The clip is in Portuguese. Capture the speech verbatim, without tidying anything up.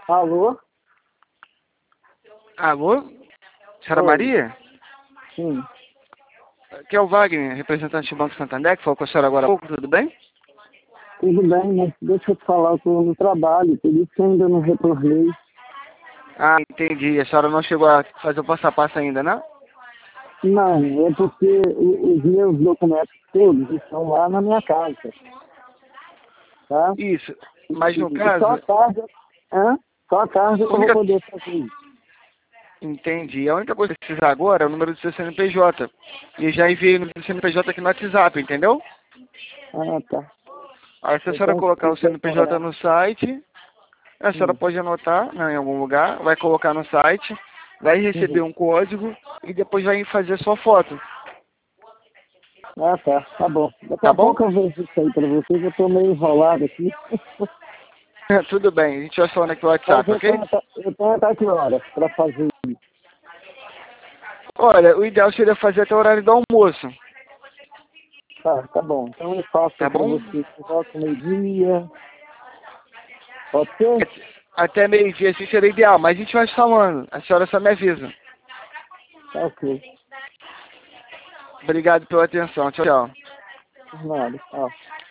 Alô? Alô? Senhora Oi. Maria? Sim. Aqui é o Wagner, representante do Banco Santander, que falou com a senhora agora há pouco, tudo bem? Tudo bem, mas deixa eu te falar, eu tô no trabalho, por isso que eu ainda não retornei. Ah, entendi. A senhora não chegou a fazer o passo a passo ainda, né? Não, é porque o- os meus documentos todos estão lá na minha casa, tá? Isso. E, Mas no e só caso, à tarde, hã? Só à tarde a que eu vou única... poder fazer isso. Entendi. A única coisa que precisa agora é o número do seu C N P J. E já enviei o número do C N P J aqui no WhatsApp, entendeu? Ah, tá. Aí se a Eu senhora tenho colocar que o C N P J decorar. no site, a senhora Hum. pode anotar, né, em algum lugar, vai colocar no site, vai receber Uhum. um código e depois vai fazer sua foto. Ah, tá. Tá bom. Daqui Tá a bom? pouco eu vejo isso aí pra vocês, eu tô meio enrolado aqui. Tudo bem, a gente vai falando aqui no Mas WhatsApp, eu ok? tenho, até- eu tenho até que horas pra fazer isso? Olha, o ideal seria fazer até o horário do almoço, Tá, tá bom. Então eu faço aí tá pra bom? vocês por volta do meio-dia. Pode ser? Até meio-dia assim seria ideal, mas a gente vai falando, a senhora só me avisa. Tá ok. Obrigado pela atenção, tchau, tchau. Por nada. Tchau.